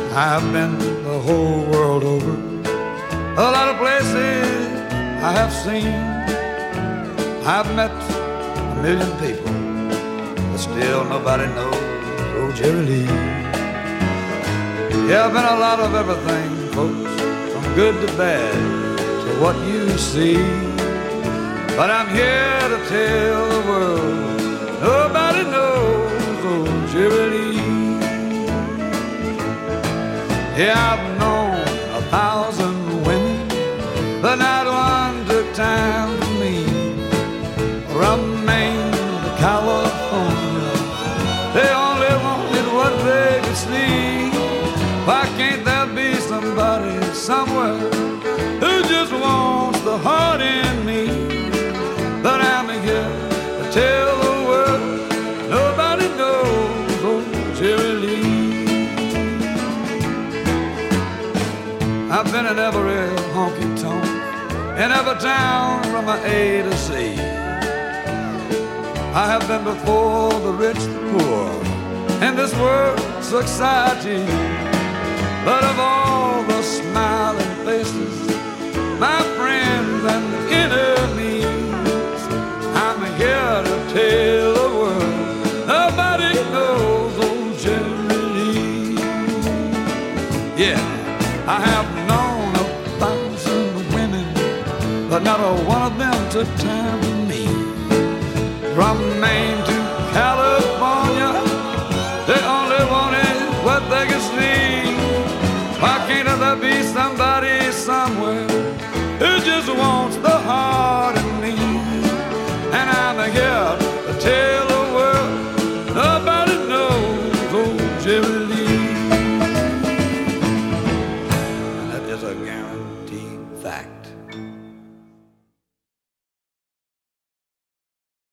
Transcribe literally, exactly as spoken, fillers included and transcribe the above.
I've been the whole world over, a lot of places I have seen. I've met a million people, but still nobody knows old Jerry Lee. Yeah, I've been a lot of everything, folks, from good to bad to what you see. But I'm here to tell the world nobody knows old Jerry Lee. Yeah, I've known a thousand women, but not one took time for me. From Maine to California, they only wanted what they could see. Why can't there be somebody somewhere who just wants the heart in me? But I'm here to tell the world nobody knows old Jerry Lee. I've been in every honky-tonk, in every town from A to Z. I have been before the rich, the poor, in this world society. But of all the smiling faces, my friends and enemies, I'm here to tell the world nobody knows old Jerry Lee. Yeah, I have known a thousand women, but not a one of them took time for me. From Maine